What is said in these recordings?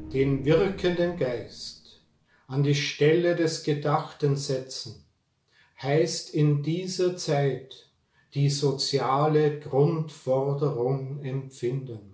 Den wirkenden Geist an die Stelle des Gedachten setzen, heißt in dieser Zeit die soziale Grundforderung empfinden.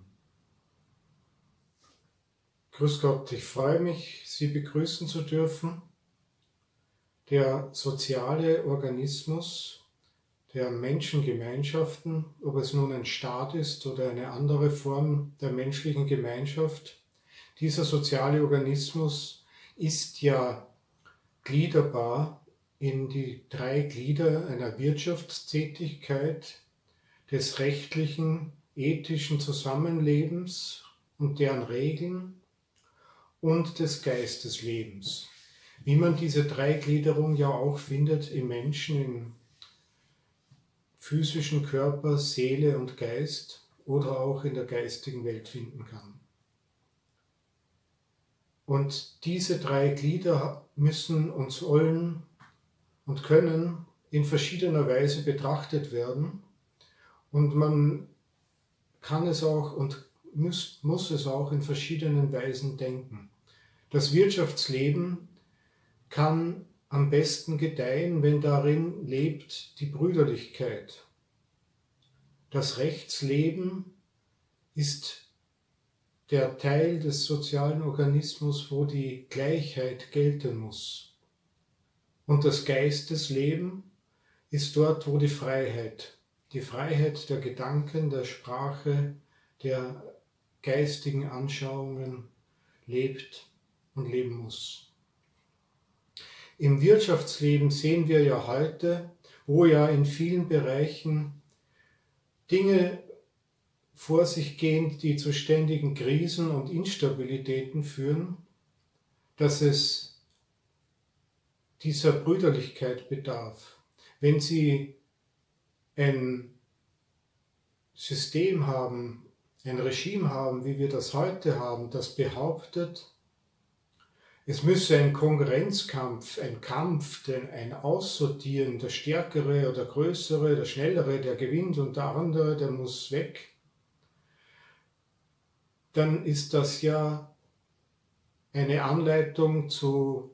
Grüß Gott, ich freue mich, Sie begrüßen zu dürfen. Der soziale Organismus der Menschengemeinschaften, ob es nun ein Staat ist oder eine andere Form der menschlichen Gemeinschaft, dieser soziale Organismus ist ja gliederbar in die drei Glieder einer Wirtschaftstätigkeit, des rechtlichen, ethischen Zusammenlebens und deren Regeln und des Geisteslebens. Wie man diese Dreigliederung ja auch findet im Menschen, im physischen Körper, Seele und Geist oder auch in der geistigen Welt finden kann. Und diese drei Glieder müssen und sollen und können in verschiedener Weise betrachtet werden und man kann es auch und muss es auch in verschiedenen Weisen denken. Das Wirtschaftsleben kann am besten gedeihen, wenn darin lebt die Brüderlichkeit. Das Rechtsleben ist der Teil des sozialen Organismus, wo die Gleichheit gelten muss. Und das Geistesleben ist dort, wo die Freiheit der Gedanken, der Sprache, der geistigen Anschauungen lebt und leben muss. Im Wirtschaftsleben sehen wir ja heute, wo ja in vielen Bereichen Dinge vor sich gehen, die zu ständigen Krisen und Instabilitäten führen, dass es dieser Brüderlichkeit bedarf. Wenn Sie ein System haben, ein Regime haben, wie wir das heute haben, das behauptet, es müsse ein Konkurrenzkampf, ein Kampf, ein Aussortieren, der Stärkere oder Größere, der Schnellere, der gewinnt und der andere, der muss weg, dann ist das ja eine Anleitung zu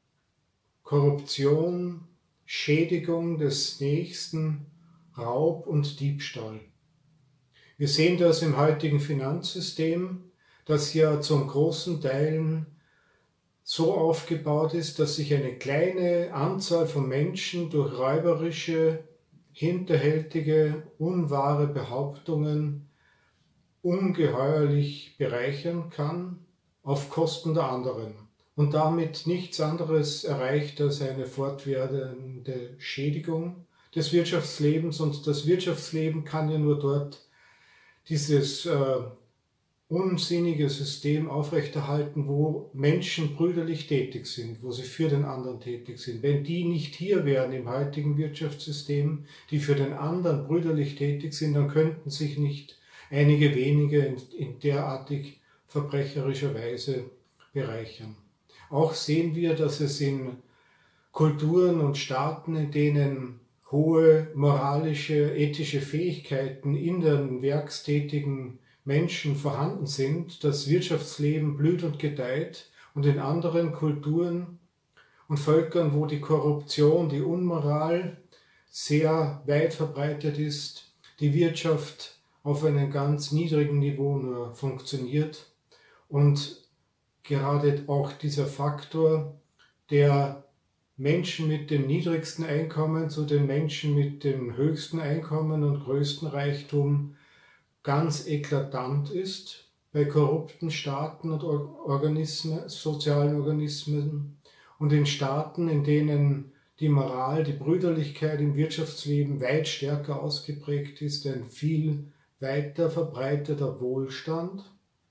Korruption, Schädigung des Nächsten, Raub und Diebstahl. Wir sehen das im heutigen Finanzsystem, das ja zum großen Teil so aufgebaut ist, dass sich eine kleine Anzahl von Menschen durch räuberische, hinterhältige, unwahre Behauptungen ungeheuerlich bereichern kann auf Kosten der anderen und damit nichts anderes erreicht als eine fortwährende Schädigung des Wirtschaftslebens. Und das Wirtschaftsleben kann ja nur dort dieses unsinnige System aufrechterhalten, wo Menschen brüderlich tätig sind, wo sie für den anderen tätig sind. Wenn die nicht hier wären im heutigen Wirtschaftssystem, die für den anderen brüderlich tätig sind, dann könnten sich nicht einige wenige in derartig verbrecherischer Weise bereichern. Auch sehen wir, dass es in Kulturen und Staaten, in denen hohe moralische, ethische Fähigkeiten in den werkstätigen Menschen vorhanden sind, das Wirtschaftsleben blüht und gedeiht, und in anderen Kulturen und Völkern, wo die Korruption, die Unmoral sehr weit verbreitet ist, die Wirtschaft auf einem ganz niedrigen Niveau nur funktioniert und gerade auch dieser Faktor der Menschen mit dem niedrigsten Einkommen zu den Menschen mit dem höchsten Einkommen und größten Reichtum ganz eklatant ist bei korrupten Staaten und sozialen Organismen und in Staaten, in denen die Moral, die Brüderlichkeit im Wirtschaftsleben weit stärker ausgeprägt ist, ein viel weiter verbreiteter Wohlstand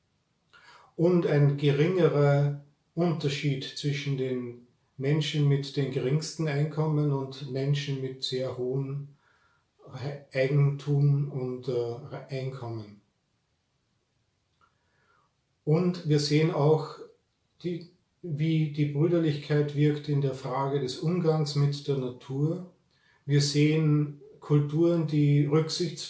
und ein geringerer Unterschied zwischen den Menschen mit den geringsten Einkommen und Menschen mit sehr hohem Eigentum und Einkommen. Und wir sehen auch, wie die Brüderlichkeit wirkt in der Frage des Umgangs mit der Natur. Wir sehen Kulturen, die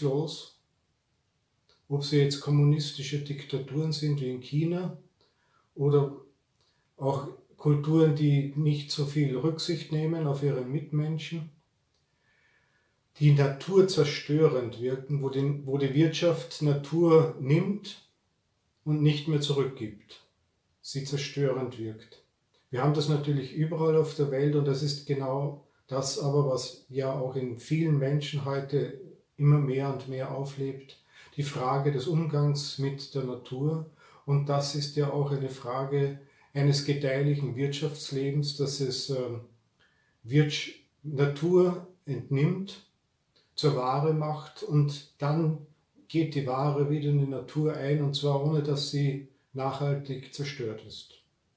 rücksichtslos, ob sie jetzt kommunistische Diktaturen sind wie in China oder auch Kulturen, die nicht so viel Rücksicht nehmen auf ihre Mitmenschen, die naturzerstörend wirken, wo die Wirtschaft Natur nimmt und nicht mehr zurückgibt, sie zerstörend wirkt. Wir haben das natürlich überall auf der Welt und das ist genau das aber, was ja auch in vielen Menschen heute immer mehr und mehr auflebt, die Frage des Umgangs mit der Natur. Und das ist ja auch eine Frage eines gedeihlichen Wirtschaftslebens, dass es Natur entnimmt, zur Ware macht und dann geht die Ware wieder in die Natur ein und zwar ohne, dass sie nachhaltig zerstört ist.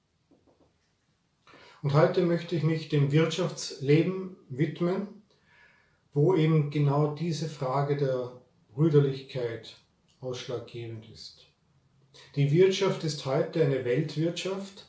Und heute möchte ich mich dem Wirtschaftsleben widmen, wo eben genau diese Frage der Brüderlichkeit ausschlaggebend ist. Die Wirtschaft ist heute eine Weltwirtschaft.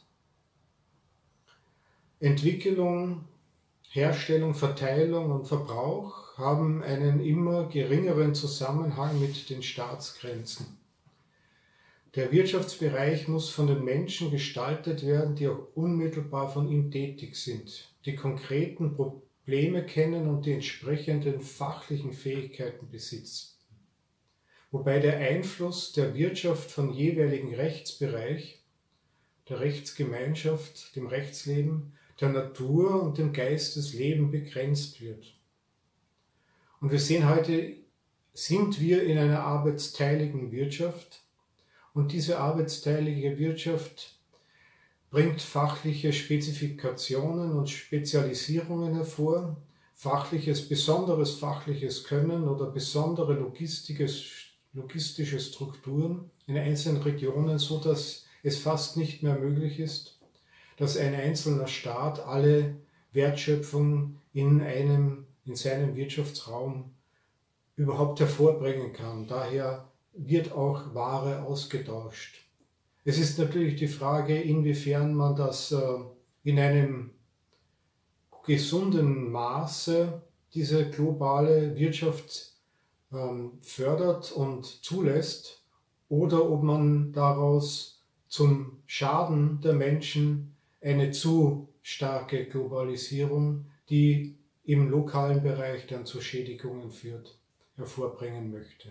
Entwicklung, Herstellung, Verteilung und Verbrauch haben einen immer geringeren Zusammenhang mit den Staatsgrenzen. Der Wirtschaftsbereich muss von den Menschen gestaltet werden, die auch unmittelbar von ihm tätig sind, die konkreten Probleme kennen und die entsprechenden fachlichen Fähigkeiten besitzen. Wobei der Einfluss der Wirtschaft vom jeweiligen Rechtsbereich, der Rechtsgemeinschaft, dem Rechtsleben, der Natur und dem Geistesleben begrenzt wird. Und wir sehen heute, sind wir in einer arbeitsteiligen Wirtschaft und diese arbeitsteilige Wirtschaft bringt fachliche Spezifikationen und Spezialisierungen hervor, besonderes fachliches Können oder besondere logistische Strukturen in einzelnen Regionen, so dass es fast nicht mehr möglich ist, dass ein einzelner Staat alle Wertschöpfung in seinem Wirtschaftsraum überhaupt hervorbringen kann. Daher wird auch Ware ausgetauscht. Es ist natürlich die Frage, inwiefern man das in einem gesunden Maße, diese globale Wirtschaft fördert und zulässt, oder ob man daraus zum Schaden der Menschen eine zu starke Globalisierung, die im lokalen Bereich dann zu Schädigungen führt, hervorbringen möchte.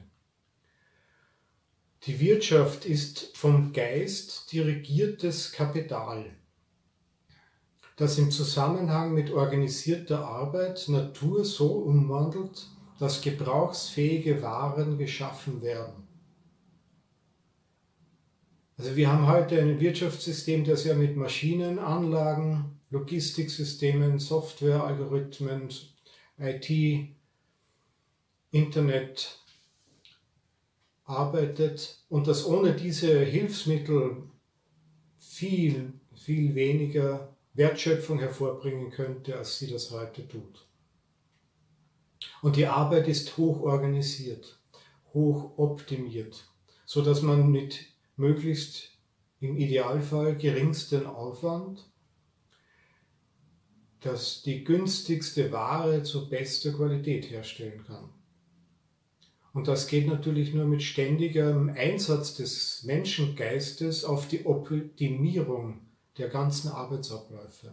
Die Wirtschaft ist vom Geist dirigiertes Kapital, das im Zusammenhang mit organisierter Arbeit Natur so umwandelt, dass gebrauchsfähige Waren geschaffen werden. Also wir haben heute ein Wirtschaftssystem, das ja mit Maschinen, Anlagen, Logistiksystemen, Softwarealgorithmen, IT, Internet arbeitet und das ohne diese Hilfsmittel viel, viel weniger Wertschöpfung hervorbringen könnte, als sie das heute tut. Und die Arbeit ist hoch organisiert, hoch optimiert, so dass man mit möglichst im Idealfall geringsten Aufwand die günstigste Ware zu bester Qualität herstellen kann. Und das geht natürlich nur mit ständigem Einsatz des Menschengeistes auf die Optimierung der ganzen Arbeitsabläufe.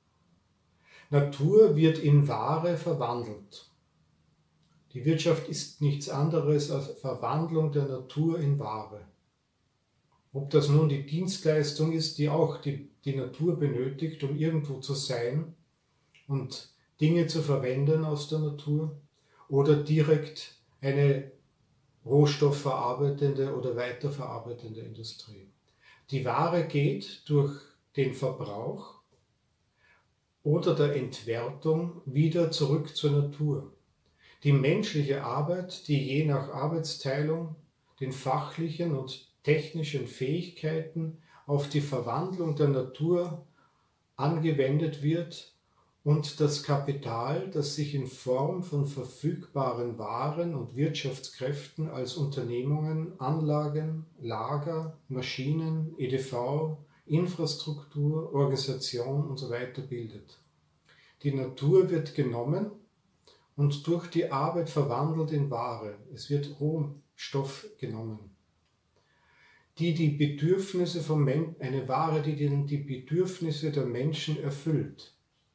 Natur wird in Ware verwandelt. Die Wirtschaft ist nichts anderes als Verwandlung der Natur in Ware. Ob das nun die Dienstleistung ist, die auch die Natur benötigt, um irgendwo zu sein und Dinge zu verwenden aus der Natur, oder direkt eine rohstoffverarbeitende oder weiterverarbeitende Industrie. Die Ware geht durch den Verbrauch oder der Entwertung wieder zurück zur Natur. Die menschliche Arbeit, die je nach Arbeitsteilung den fachlichen und technischen Fähigkeiten auf die Verwandlung der Natur angewendet wird, und das Kapital, das sich in Form von verfügbaren Waren und Wirtschaftskräften als Unternehmungen, Anlagen, Lager, Maschinen, EDV, Infrastruktur, Organisation usw. bildet. Die Natur wird genommen und durch die Arbeit verwandelt in Ware. Es wird Rohstoff genommen. die Bedürfnisse von eine Ware, die die Bedürfnisse der Menschen erfüllt.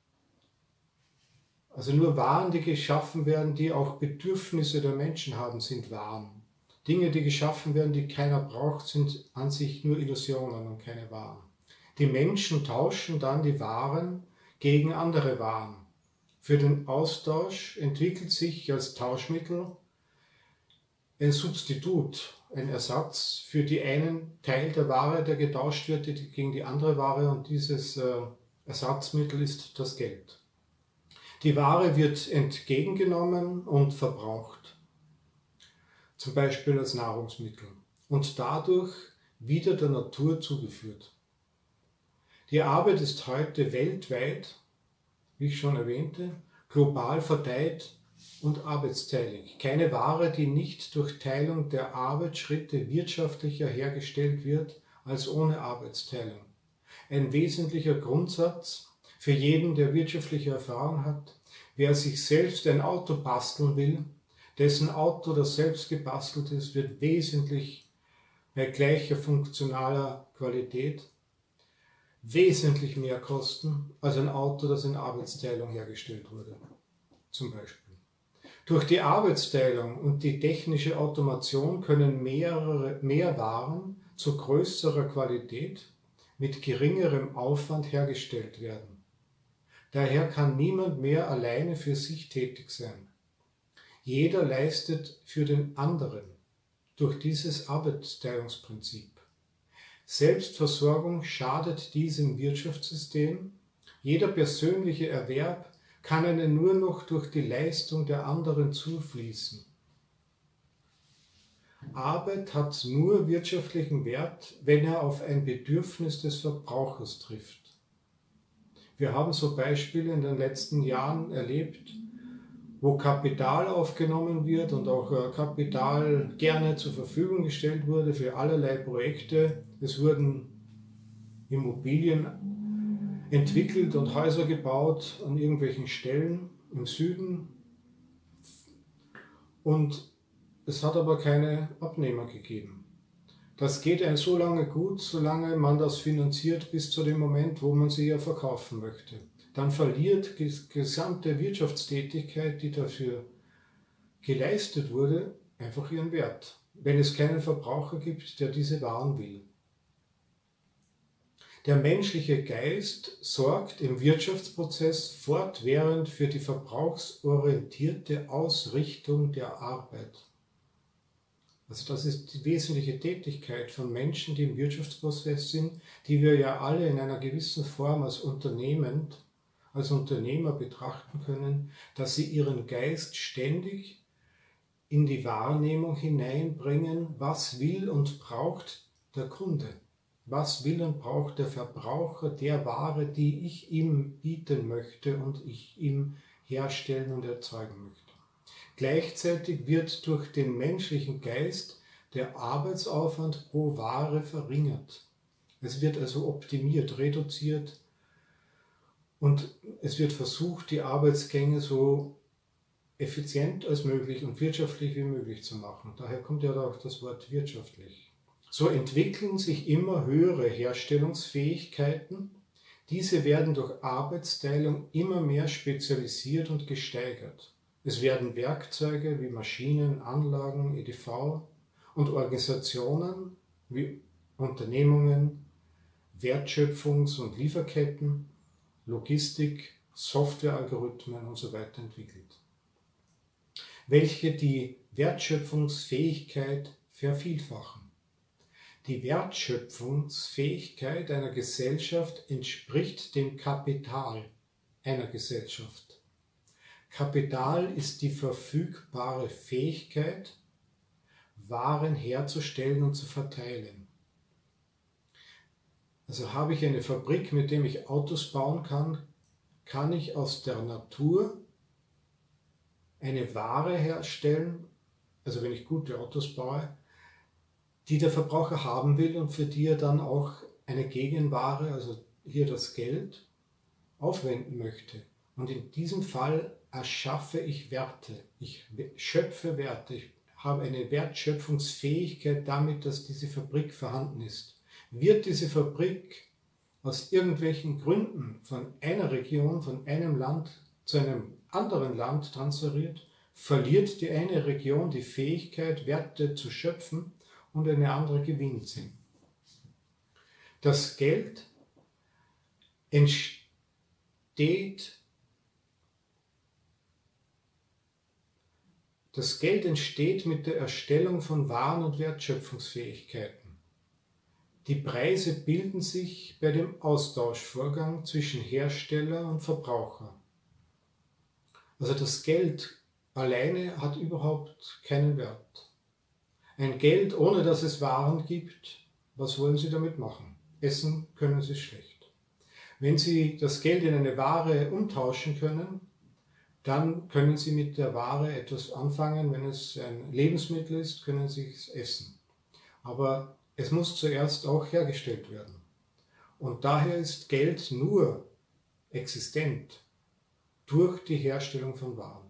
Also nur Waren, die geschaffen werden, die auch Bedürfnisse der Menschen haben, sind Waren. Dinge, die geschaffen werden, die keiner braucht, sind an sich nur Illusionen und keine Waren. Die Menschen tauschen dann die Waren gegen andere Waren. Für den Austausch entwickelt sich als Tauschmittel ein Substitut, ein Ersatz für die einen Teil der Ware, der getauscht wird gegen die andere Ware, und dieses Ersatzmittel ist das Geld. Die Ware wird entgegengenommen und verbraucht, zum Beispiel als Nahrungsmittel, und dadurch wieder der Natur zugeführt. Die Arbeit ist heute weltweit, wie ich schon erwähnte, global verteilt und arbeitsteilig. Keine Ware, die nicht durch Teilung der Arbeitsschritte wirtschaftlicher hergestellt wird, als ohne Arbeitsteilung. Ein wesentlicher Grundsatz für jeden, der wirtschaftliche Erfahrung hat: Wer sich selbst ein Auto basteln will, dessen Auto, das selbst gebastelt ist, wird wesentlich bei gleicher funktionaler Qualität wesentlich mehr kosten als ein Auto, das in Arbeitsteilung hergestellt wurde, zum Beispiel. Durch die Arbeitsteilung und die technische Automation können mehr Waren zu größerer Qualität mit geringerem Aufwand hergestellt werden. Daher kann niemand mehr alleine für sich tätig sein. Jeder leistet für den anderen durch dieses Arbeitsteilungsprinzip. Selbstversorgung schadet diesem Wirtschaftssystem. Jeder persönliche Erwerb kann einem nur noch durch die Leistung der anderen zufließen. Arbeit hat nur wirtschaftlichen Wert, wenn er auf ein Bedürfnis des Verbrauchers trifft. Wir haben so Beispiele in den letzten Jahren erlebt, wo Kapital aufgenommen wird und auch Kapital gerne zur Verfügung gestellt wurde für allerlei Projekte. Es wurden Immobilien entwickelt und Häuser gebaut an irgendwelchen Stellen im Süden, und es hat aber keine Abnehmer gegeben. Das geht einem so lange gut, solange man das finanziert, bis zu dem Moment, wo man sie ja verkaufen möchte. Dann verliert die gesamte Wirtschaftstätigkeit, die dafür geleistet wurde, einfach ihren Wert, wenn es keinen Verbraucher gibt, der diese Waren will. Der menschliche Geist sorgt im Wirtschaftsprozess fortwährend für die verbrauchsorientierte Ausrichtung der Arbeit. Also das ist die wesentliche Tätigkeit von Menschen, die im Wirtschaftsprozess sind, die wir ja alle in einer gewissen Form als Unternehmer betrachten können, dass sie ihren Geist ständig in die Wahrnehmung hineinbringen, was will und braucht der Kunde, was will und braucht der Verbraucher der Ware, die ich ihm bieten möchte und ich ihm herstellen und erzeugen möchte. Gleichzeitig wird durch den menschlichen Geist der Arbeitsaufwand pro Ware verringert. Es wird also optimiert, reduziert, und es wird versucht, die Arbeitsgänge so effizient als möglich und wirtschaftlich wie möglich zu machen. Daher kommt ja auch das Wort wirtschaftlich. So entwickeln sich immer höhere Herstellungsfähigkeiten. Diese werden durch Arbeitsteilung immer mehr spezialisiert und gesteigert. Es werden Werkzeuge wie Maschinen, Anlagen, EDV und Organisationen wie Unternehmungen, Wertschöpfungs- und Lieferketten, Logistik, Softwarealgorithmen und so weiter entwickelt, welche die Wertschöpfungsfähigkeit vervielfachen. Die Wertschöpfungsfähigkeit einer Gesellschaft entspricht dem Kapital einer Gesellschaft. Kapital ist die verfügbare Fähigkeit, Waren herzustellen und zu verteilen. Also habe ich eine Fabrik, mit der ich Autos bauen kann, kann ich aus der Natur eine Ware herstellen, also wenn ich gute Autos baue, die der Verbraucher haben will und für die er dann auch eine Gegenware, also hier das Geld, aufwenden möchte. Und in diesem Fall erschaffe ich Werte, ich schöpfe Werte, ich habe eine Wertschöpfungsfähigkeit damit, dass diese Fabrik vorhanden ist. Wird diese Fabrik aus irgendwelchen Gründen von einer Region, von einem Land zu einem anderen Land transferiert, verliert die eine Region die Fähigkeit, Werte zu schöpfen und eine andere gewinnt sie. Das Geld entsteht mit der Erstellung von Waren- und Wertschöpfungsfähigkeiten. Die Preise bilden sich bei dem Austauschvorgang zwischen Hersteller und Verbraucher. Also das Geld alleine hat überhaupt keinen Wert. Ein Geld, ohne dass es Waren gibt, was wollen Sie damit machen? Essen können Sie schlecht. Wenn Sie das Geld in eine Ware umtauschen können, dann können Sie mit der Ware etwas anfangen. Wenn es ein Lebensmittel ist, können Sie es essen. Aber es muss zuerst auch hergestellt werden. Und daher ist Geld nur existent durch die Herstellung von Waren.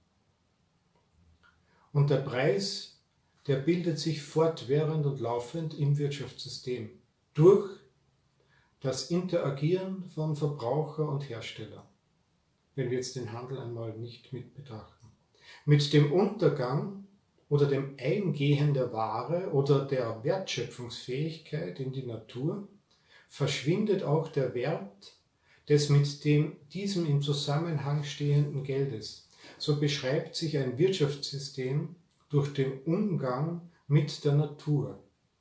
Und der Preis, der bildet sich fortwährend und laufend im Wirtschaftssystem durch das Interagieren von Verbraucher und Hersteller, wenn wir jetzt den Handel einmal nicht mit betrachten. Mit dem Untergang oder dem Eingehen der Ware oder der Wertschöpfungsfähigkeit in die Natur verschwindet auch der Wert des mit diesem im Zusammenhang stehenden Geldes. So beschreibt sich ein Wirtschaftssystem durch den Umgang mit der Natur,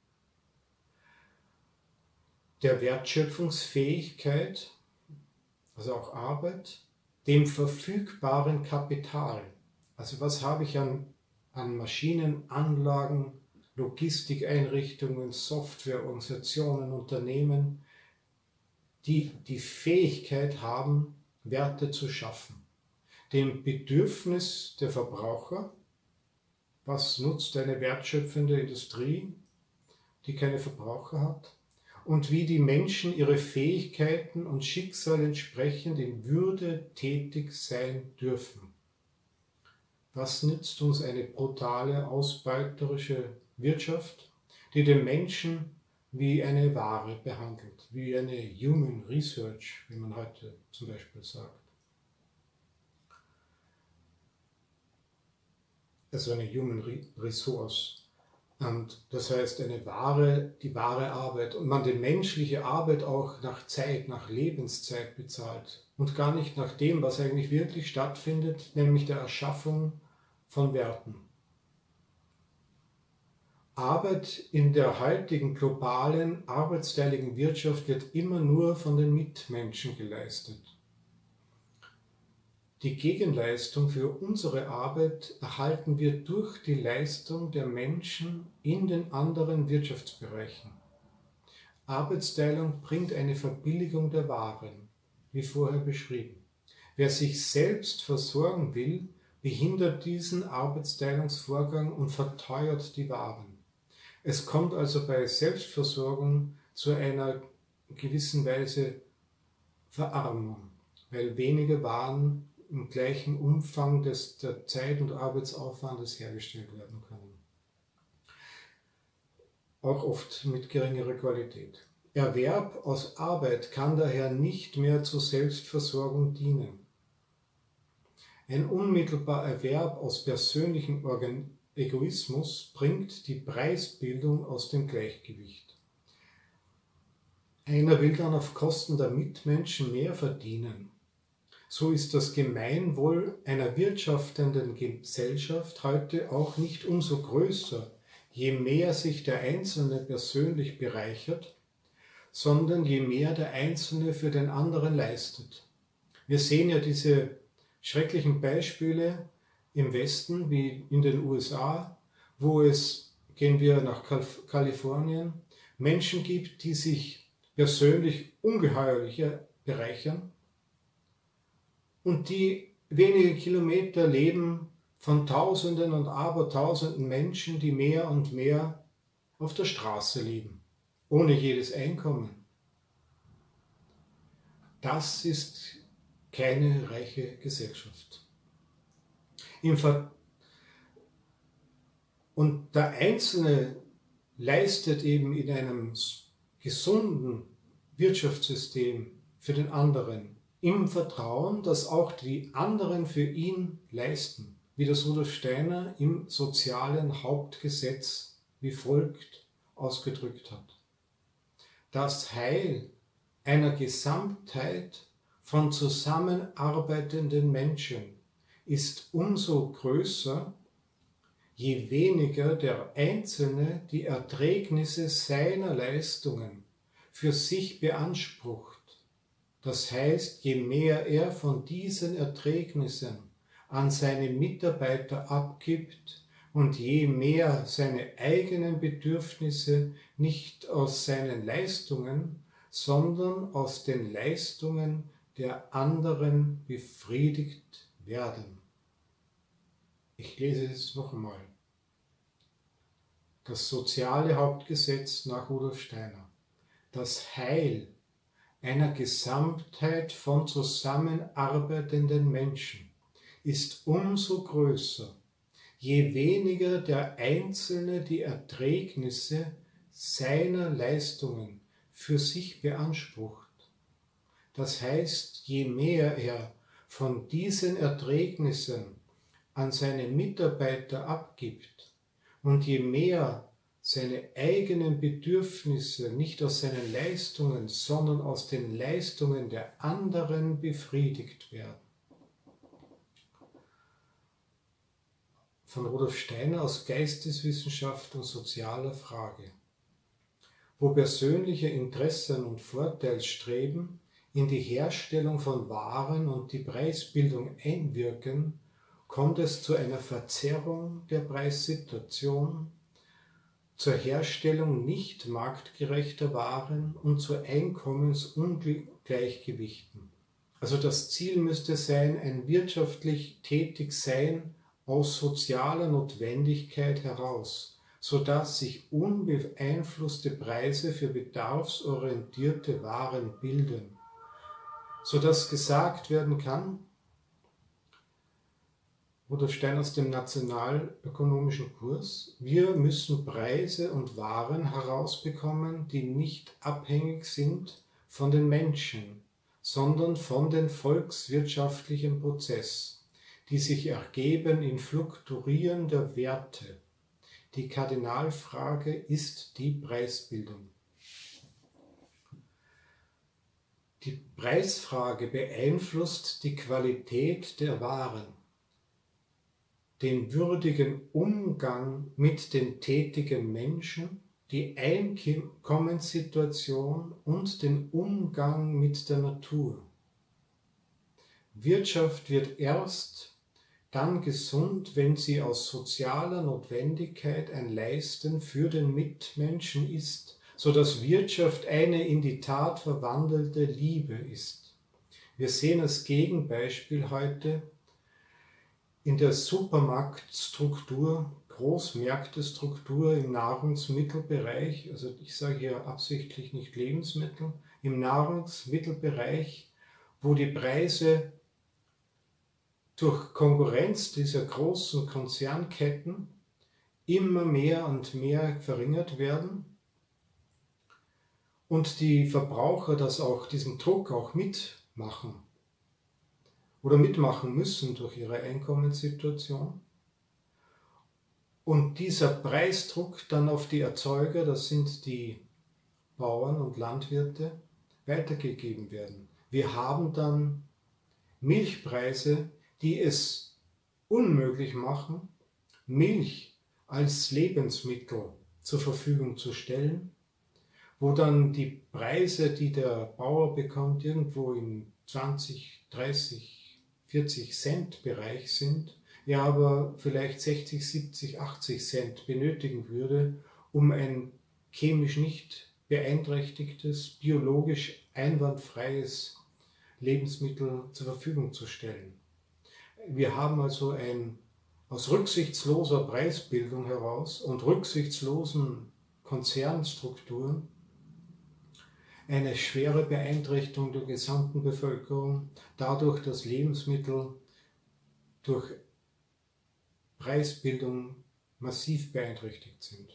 der Wertschöpfungsfähigkeit, also auch Arbeit, dem verfügbaren Kapital. Also was habe ich an Maschinen, Anlagen, Logistikeinrichtungen, Softwareorganisationen, Unternehmen, die die Fähigkeit haben, Werte zu schaffen. Dem Bedürfnis der Verbraucher, was nutzt eine wertschöpfende Industrie, die keine Verbraucher hat, und wie die Menschen ihre Fähigkeiten und Schicksal entsprechend in Würde tätig sein dürfen. Was nützt uns eine brutale, ausbeuterische Wirtschaft, die den Menschen wie eine Ware behandelt, wie eine Human Research, wie man heute zum Beispiel sagt. Also eine Human Resource. Und das heißt, die wahre Arbeit und man die menschliche Arbeit auch nach Zeit, nach Lebenszeit bezahlt und gar nicht nach dem, was eigentlich wirklich stattfindet, nämlich der Erschaffung von Werten. Arbeit in der heutigen globalen, arbeitsteiligen Wirtschaft wird immer nur von den Mitmenschen geleistet. Die Gegenleistung für unsere Arbeit erhalten wir durch die Leistung der Menschen in den anderen Wirtschaftsbereichen. Arbeitsteilung bringt eine Verbilligung der Waren, wie vorher beschrieben. Wer sich selbst versorgen will, behindert diesen Arbeitsteilungsvorgang und verteuert die Waren. Es kommt also bei Selbstversorgung zu einer gewissen Weise Verarmung, weil weniger Waren im gleichen Umfang der Zeit- und Arbeitsaufwandes hergestellt werden können. Auch oft mit geringerer Qualität. Erwerb aus Arbeit kann daher nicht mehr zur Selbstversorgung dienen. Ein unmittelbarer Erwerb aus persönlichem Egoismus bringt die Preisbildung aus dem Gleichgewicht. Einer will dann auf Kosten der Mitmenschen mehr verdienen. So ist das Gemeinwohl einer wirtschaftenden Gesellschaft heute auch nicht umso größer, je mehr sich der Einzelne persönlich bereichert, sondern je mehr der Einzelne für den anderen leistet. Wir sehen ja diese schrecklichen Beispiele im Westen wie in den USA, wo es, gehen wir nach Kalifornien, Menschen gibt, die sich persönlich ungeheuerlich bereichern und die wenige Kilometer leben von Tausenden und Abertausenden Menschen, die mehr und mehr auf der Straße leben, ohne jedes Einkommen. Das ist keine reiche Gesellschaft. Und der Einzelne leistet eben in einem gesunden Wirtschaftssystem für den anderen, im Vertrauen, dass auch die anderen für ihn leisten, wie das Rudolf Steiner im sozialen Hauptgesetz wie folgt ausgedrückt hat. Das Heil einer Gesamtheit von zusammenarbeitenden Menschen ist umso größer, je weniger der Einzelne die Erträgnisse seiner Leistungen für sich beansprucht. Das heißt, je mehr er von diesen Erträgnissen an seine Mitarbeiter abgibt und je mehr seine eigenen Bedürfnisse nicht aus seinen Leistungen, sondern aus den Leistungen der anderen befriedigt werden. Ich lese es noch einmal. Das soziale Hauptgesetz nach Rudolf Steiner. Das Heil einer Gesamtheit von zusammenarbeitenden Menschen ist umso größer, je weniger der Einzelne die Erträgnisse seiner Leistungen für sich beansprucht. Das heißt, je mehr er von diesen Erträgnissen an seine Mitarbeiter abgibt und je mehr seine eigenen Bedürfnisse nicht aus seinen Leistungen, sondern aus den Leistungen der anderen befriedigt werden. Von Rudolf Steiner aus Geisteswissenschaft und sozialer Frage. Wo persönliche Interessen und Vorteilsstreben in die Herstellung von Waren und die Preisbildung einwirken, kommt es zu einer Verzerrung der Preissituation, zur Herstellung nicht marktgerechter Waren und zu Einkommensungleichgewichten. Also das Ziel müsste sein, ein wirtschaftlich Tätigsein aus sozialer Notwendigkeit heraus, sodass sich unbeeinflusste Preise für bedarfsorientierte Waren bilden, sodass gesagt werden kann, Rudolf Steiner aus dem nationalökonomischen Kurs, wir müssen Preise und Waren herausbekommen, die nicht abhängig sind von den Menschen, sondern von dem volkswirtschaftlichen Prozess, die sich ergeben in Fluktuieren der Werte. Die Kardinalfrage ist die Preisbildung. Die Preisfrage beeinflusst die Qualität der Waren, den würdigen Umgang mit den tätigen Menschen, die Einkommenssituation und den Umgang mit der Natur. Wirtschaft wird erst dann gesund, wenn sie aus sozialer Notwendigkeit ein Leisten für den Mitmenschen ist, so dass Wirtschaft eine in die Tat verwandelte Liebe ist. Wir sehen als Gegenbeispiel heute in der Supermarktstruktur, Großmärktestruktur im Nahrungsmittelbereich, also ich sage hier absichtlich nicht Lebensmittel, im Nahrungsmittelbereich, wo die Preise durch Konkurrenz dieser großen Konzernketten immer mehr und mehr verringert werden und die Verbraucher diesen Druck auch mitmachen oder mitmachen müssen durch ihre Einkommenssituation. Und dieser Preisdruck dann auf die Erzeuger, das sind die Bauern und Landwirte, weitergegeben werden. Wir haben dann Milchpreise, die es unmöglich machen, Milch als Lebensmittel zur Verfügung zu stellen, wo dann die Preise, die der Bauer bekommt, irgendwo im 20, 30, 40 Cent Bereich sind, er aber vielleicht 60, 70, 80 Cent benötigen würde, um ein chemisch nicht beeinträchtigtes, biologisch einwandfreies Lebensmittel zur Verfügung zu stellen. Wir haben also aus rücksichtsloser Preisbildung heraus und rücksichtslosen Konzernstrukturen eine schwere Beeinträchtigung der gesamten Bevölkerung, dadurch, dass Lebensmittel durch Preisbildung massiv beeinträchtigt sind.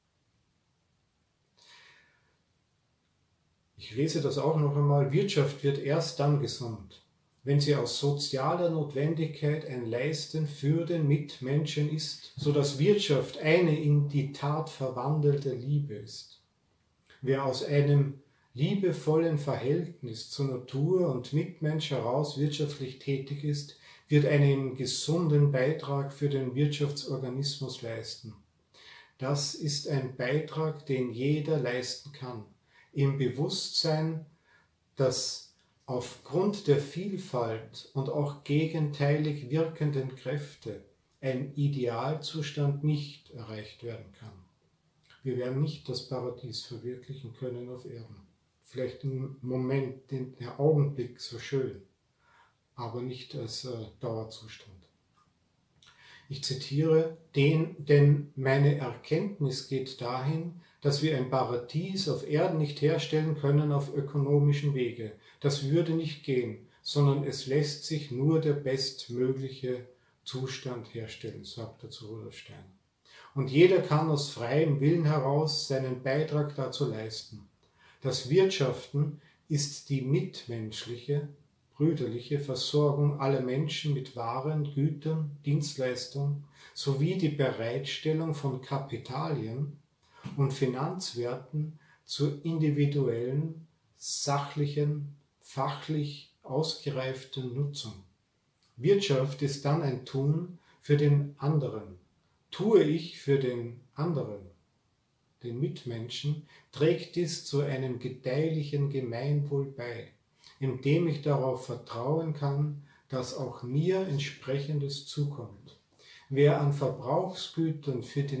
Ich lese das auch noch einmal. Wirtschaft wird erst dann gesund, wenn sie aus sozialer Notwendigkeit ein Leisten für den Mitmenschen ist, so dass Wirtschaft eine in die Tat verwandelte Liebe ist. Wer aus einem liebevollen Verhältnis zur Natur und Mitmensch heraus wirtschaftlich tätig ist, wird einen gesunden Beitrag für den Wirtschaftsorganismus leisten. Das ist ein Beitrag, den jeder leisten kann, im Bewusstsein, dass aufgrund der Vielfalt und auch gegenteilig wirkenden Kräfte ein Idealzustand nicht erreicht werden kann. Wir werden nicht das Paradies verwirklichen können auf Erden. Vielleicht im Moment, der Augenblick so schön, aber nicht als Dauerzustand. Ich zitiere, denn meine Erkenntnis geht dahin, dass wir ein Paradies auf Erden nicht herstellen können auf ökonomischen Wege. Das würde nicht gehen, sondern es lässt sich nur der bestmögliche Zustand herstellen, sagt er zu Rudolf Steiner. Und jeder kann aus freiem Willen heraus seinen Beitrag dazu leisten. Das Wirtschaften ist die mitmenschliche, brüderliche Versorgung aller Menschen mit Waren, Gütern, Dienstleistungen sowie die Bereitstellung von Kapitalien und Finanzwerten zur individuellen, sachlichen, fachlich ausgereiften Nutzung. Wirtschaft ist dann ein Tun für den anderen. Tue ich für den anderen, den Mitmenschen, trägt dies zu einem gedeihlichen Gemeinwohl bei, indem ich darauf vertrauen kann, dass auch mir entsprechendes zukommt. Was an Verbrauchsgütern für die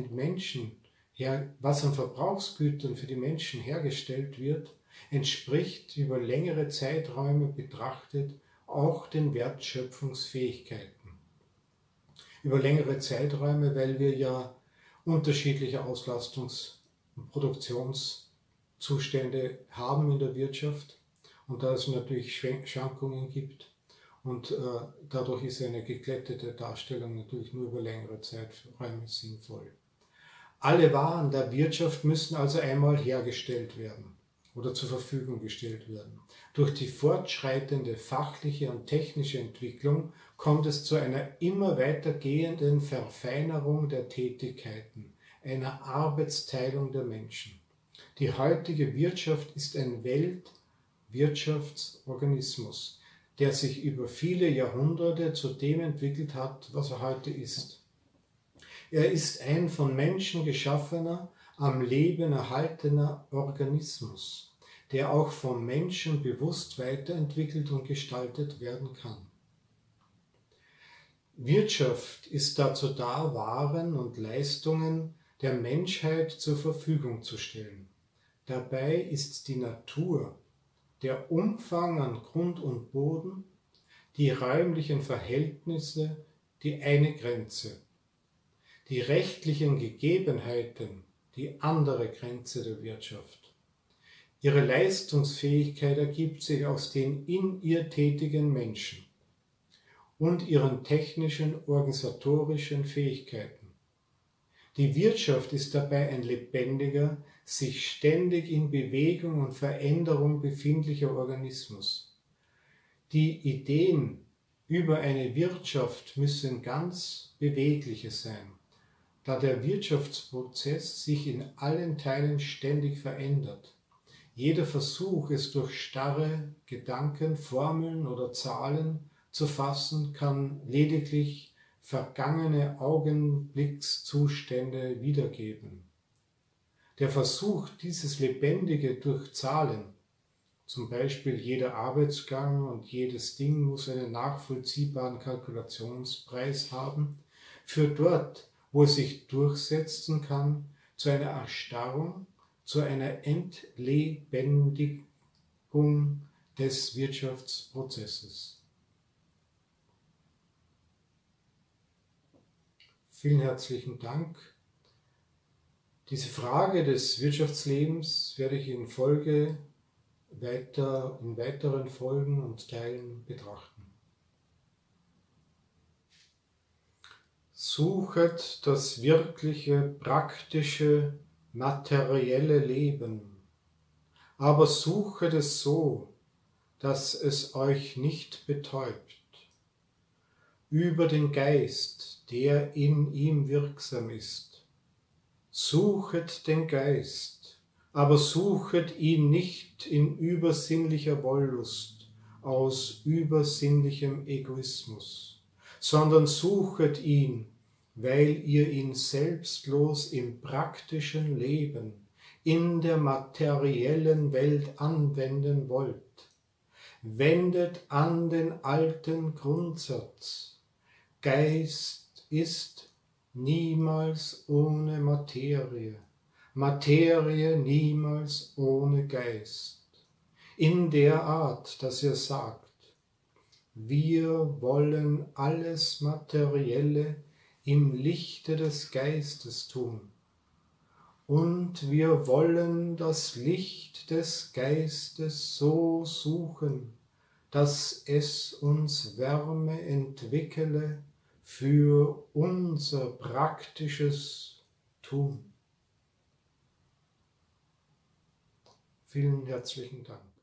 Menschen hergestellt wird, entspricht über längere Zeiträume betrachtet auch den Wertschöpfungsfähigkeiten. Über längere Zeiträume, weil wir ja unterschiedliche Auslastungs- und Produktionszustände haben in der Wirtschaft und da es natürlich Schwankungen gibt und dadurch ist eine geglättete Darstellung natürlich nur über längere Zeiträume sinnvoll. Alle Waren der Wirtschaft müssen also einmal hergestellt werden oder zur Verfügung gestellt werden. Durch die fortschreitende fachliche und technische Entwicklung kommt es zu einer immer weiter gehenden Verfeinerung der Tätigkeiten, einer Arbeitsteilung der Menschen. Die heutige Wirtschaft ist ein Weltwirtschaftsorganismus, der sich über viele Jahrhunderte zu dem entwickelt hat, was er heute ist. Er ist ein von Menschen geschaffener, am Leben erhaltener Organismus, der auch vom Menschen bewusst weiterentwickelt und gestaltet werden kann. Wirtschaft ist dazu da, Waren und Leistungen der Menschheit zur Verfügung zu stellen. Dabei ist die Natur, der Umfang an Grund und Boden, die räumlichen Verhältnisse die eine Grenze, die rechtlichen Gegebenheiten die andere Grenze der Wirtschaft. Ihre Leistungsfähigkeit ergibt sich aus den in ihr tätigen Menschen und ihren technischen, organisatorischen Fähigkeiten. Die Wirtschaft ist dabei ein lebendiger, sich ständig in Bewegung und Veränderung befindlicher Organismus. Die Ideen über eine Wirtschaft müssen ganz bewegliche sein, da der Wirtschaftsprozess sich in allen Teilen ständig verändert. Jeder Versuch, es durch starre Gedanken, Formeln oder Zahlen zu fassen, kann lediglich vergangene Augenblickszustände wiedergeben. Der Versuch, dieses Lebendige durch Zahlen, zum Beispiel jeder Arbeitsgang und jedes Ding muss einen nachvollziehbaren Kalkulationspreis haben, führt dort, wo es sich durchsetzen kann, zu einer Erstarrung, zu einer Entlebendigung des Wirtschaftsprozesses. Vielen herzlichen Dank. Diese Frage des Wirtschaftslebens werde ich in weiteren Folgen und Teilen betrachten. Suchet das wirkliche, praktische, materielle Leben, aber suchet es so, dass es euch nicht betäubt. Über den Geist, der in ihm wirksam ist. Suchet den Geist, aber suchet ihn nicht in übersinnlicher Wollust, aus übersinnlichem Egoismus, sondern suchet ihn, weil ihr ihn selbstlos im praktischen Leben, in der materiellen Welt anwenden wollt. Wendet an den alten Grundsatz: Geist ist niemals ohne Materie, Materie niemals ohne Geist. In der Art, dass ihr sagt, wir wollen alles Materielle im Lichte des Geistes tun. Und wir wollen das Licht des Geistes so suchen, dass es uns Wärme entwickele für unser praktisches Tun. Vielen herzlichen Dank.